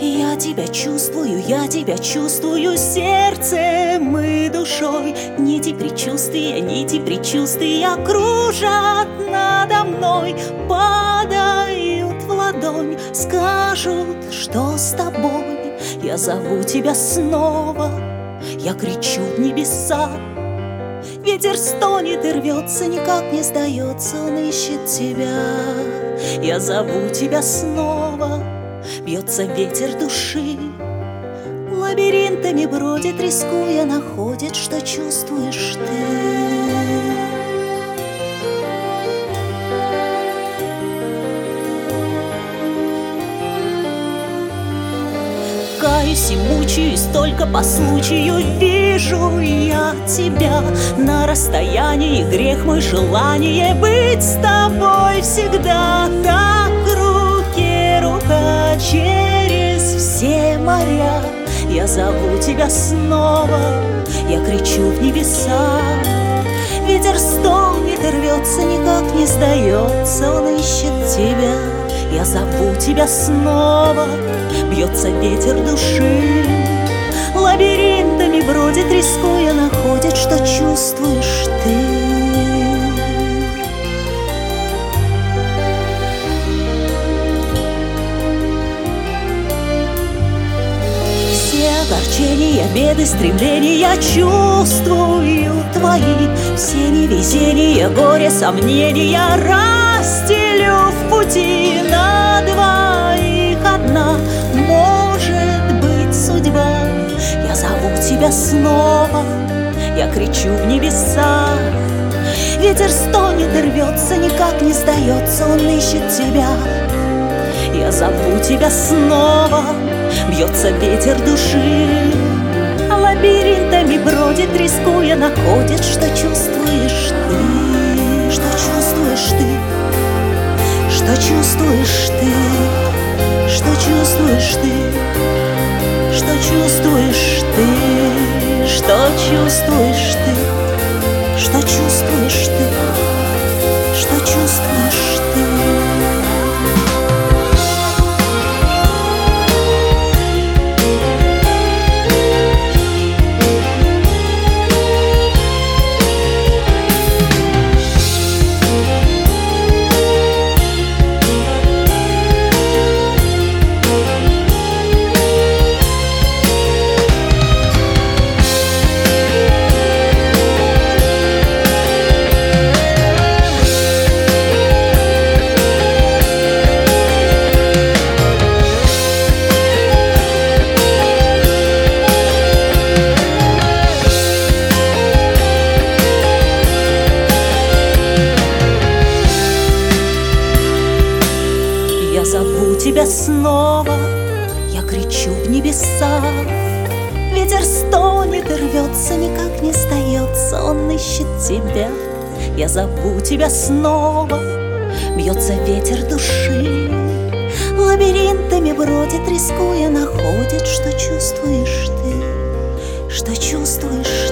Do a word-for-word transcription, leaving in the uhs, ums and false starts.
Я тебя чувствую, я тебя чувствую сердцем и душой. Нити предчувствия, нити предчувствия кружат надо мной, падают в ладонь, скажут, что с тобой. Я зову тебя снова, я кричу в небеса. Ветер стонет и рвется, никак не сдается, он ищет тебя. Я зову тебя снова, бьется ветер души, лабиринтами бродит, рискуя, находит, что чувствуешь ты. Каюсь и мучаюсь, только по случаю вижу я тебя. На расстоянии грех мой, желание быть с тобой всегда. Так руке рука через все моря. Я зову тебя снова, я кричу в небеса. Ветер стонет и рвется, никак не сдается, он ищет тебя. Я зову тебя снова, бьется ветер души, лабиринтами бродит, рискуя, находит, что чувствуешь ты. Все огорчения, беды, стремления чувствую твои. Все невезения, горе, сомнения расстелю в пути. На двоих одна может быть судьба. Я зову тебя снова, я кричу в небеса. Ветер стонет и рвется, никак не сдается, он ищет тебя. Я зову тебя снова, бьется ветер души, лабиринтами бродит, рискуя, находит, что чувствуешь ты, что чувствуешь ты, что чувствуешь ты, что чувствуешь ты, что чувствуешь ты, что чувствуешь ты, что чувствуешь ты, что чувствуешь ты. Зову тебя снова, я кричу в небеса. Ветер стонет и рвется, никак не сдается, он ищет тебя. Я зову тебя снова, бьется ветер души, лабиринтами бродит, рискуя, находит, что чувствуешь ты, что чувствуешь